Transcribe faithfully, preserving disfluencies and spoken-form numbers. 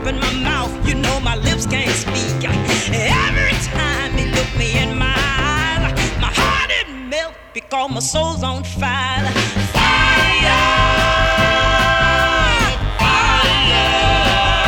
open my mouth, you know my lips can't speak. Every time he look me in my eyes, my heart it melt because my soul's on fire.